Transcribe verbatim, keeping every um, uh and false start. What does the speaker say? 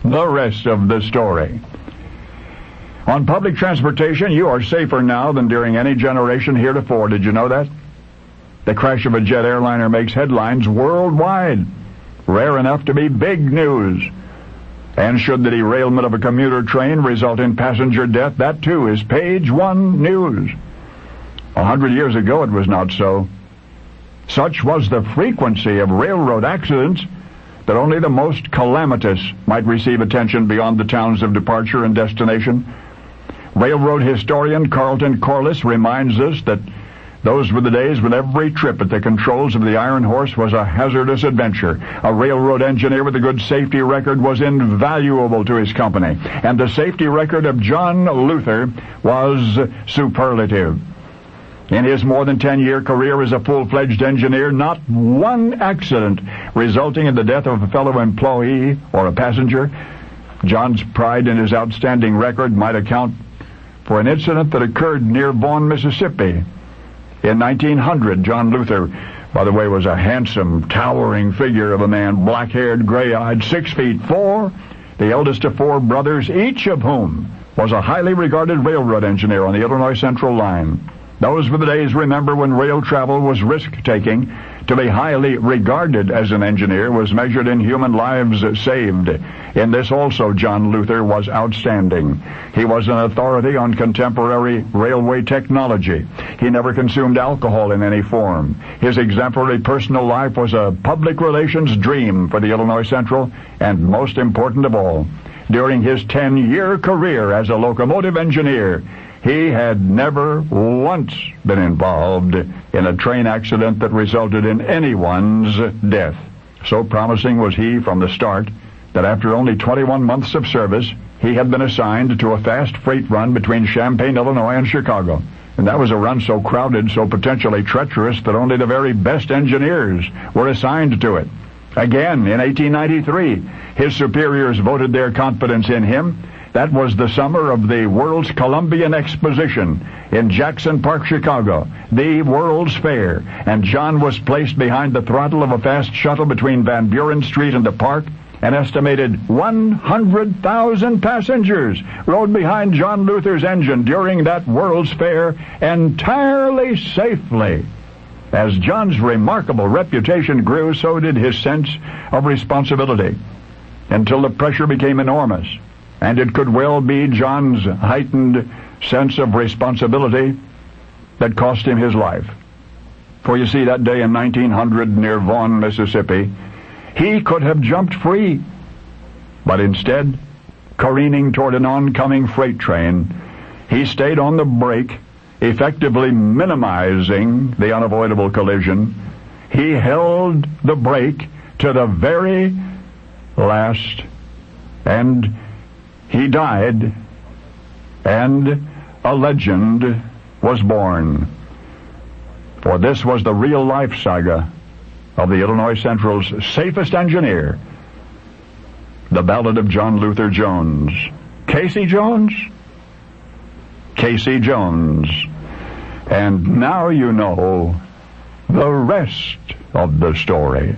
the rest of the story. On public transportation, you are safer now than during any generation heretofore. Did you know that? The crash of a jet airliner makes headlines worldwide, rare enough to be big news. And should the derailment of a commuter train result in passenger death, that too is page one news. A hundred years ago it was not so. Such was the frequency of railroad accidents that only the most calamitous might receive attention beyond the towns of departure and destination. Railroad historian Carlton Corliss reminds us that those were the days when every trip at the controls of the Iron Horse was a hazardous adventure. A railroad engineer with a good safety record was invaluable to his company, and the safety record of John Luther was superlative. In his more than ten-year career as a full-fledged engineer, not one accident resulting in the death of a fellow employee or a passenger. John's pride in his outstanding record might account for an incident that occurred near Vaughan, Mississippi. In nineteen hundred, John Luther, by the way, was a handsome, towering figure of a man, black-haired, gray-eyed, six feet four, the eldest of four brothers, each of whom was a highly regarded railroad engineer on the Illinois Central line. Those were the days, remember, when rail travel was risk-taking. To be highly regarded as an engineer was measured in human lives saved. In this also, John Luther was outstanding. He was an authority on contemporary railway technology. He never consumed alcohol in any form. His exemplary personal life was a public relations dream for the Illinois Central, and most important of all, during his ten-year career as a locomotive engineer, he had never once been involved in a train accident that resulted in anyone's death. So promising was he from the start that after only twenty-one months of service, he had been assigned to a fast freight run between Champaign, Illinois and Chicago. And that was a run so crowded, so potentially treacherous, that only the very best engineers were assigned to it. Again, in eighteen ninety-three, his superiors voted their confidence in him. That was the summer of the World's Columbian Exposition in Jackson Park, Chicago, the World's Fair, and John was placed behind the throttle of a fast shuttle between Van Buren Street and the park. An estimated one hundred thousand passengers rode behind John Luther's engine during that World's Fair entirely safely. As John's remarkable reputation grew, so did his sense of responsibility, until the pressure became enormous. And it could well be John's heightened sense of responsibility that cost him his life. For you see, that day in nineteen hundred near Vaughan, Mississippi, he could have jumped free. But instead, careening toward an oncoming freight train, he stayed on the brake, effectively minimizing the unavoidable collision. He held the brake to the very last, and he died, and a legend was born. For this was the real-life saga of the Illinois Central's safest engineer, the Ballad of John Luther Jones. Casey Jones? Casey Jones. And now you know the rest of the story.